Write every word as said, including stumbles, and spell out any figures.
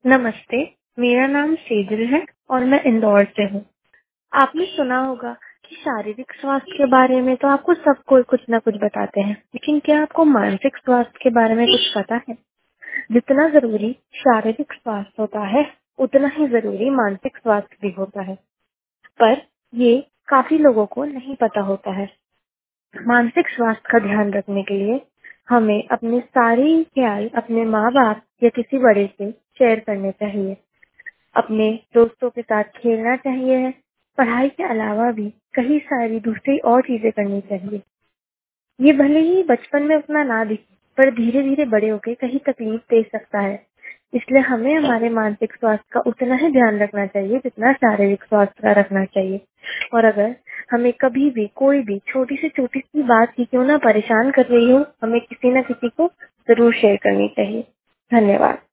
नमस्ते, मेरा नाम सेजल है और मैं इंदौर से हूँ। आपने सुना होगा कि शारीरिक स्वास्थ्य के बारे में तो आपको सब कोई कुछ ना कुछ बताते हैं, लेकिन क्या आपको मानसिक स्वास्थ्य के बारे में कुछ पता है? जितना जरूरी शारीरिक स्वास्थ्य होता है, उतना ही जरूरी मानसिक स्वास्थ्य भी होता है, पर ये काफी लोगों को नहीं पता होता है। मानसिक स्वास्थ्य का ध्यान रखने के लिए हमें अपने सारे ख्याल अपने माँ बाप या किसी बड़े से शेयर करने चाहिए। अपने दोस्तों के साथ खेलना चाहिए। पढ़ाई के अलावा भी कई सारी दूसरी और चीजें करनी चाहिए। ये भले ही बचपन में उतना ना दिखे, पर धीरे धीरे बड़े होके कहीं तकलीफ दे सकता है। इसलिए हमें हमारे मानसिक स्वास्थ्य का उतना ही ध्यान रखना चाहिए जितना शारीरिक स्वास्थ्य का रखना चाहिए। और अगर हमें कभी भी कोई भी छोटी से छोटी सी बात ही क्यों ना परेशान कर रही हो, हमें किसी न किसी को जरूर शेयर करनी चाहिए। धन्यवाद।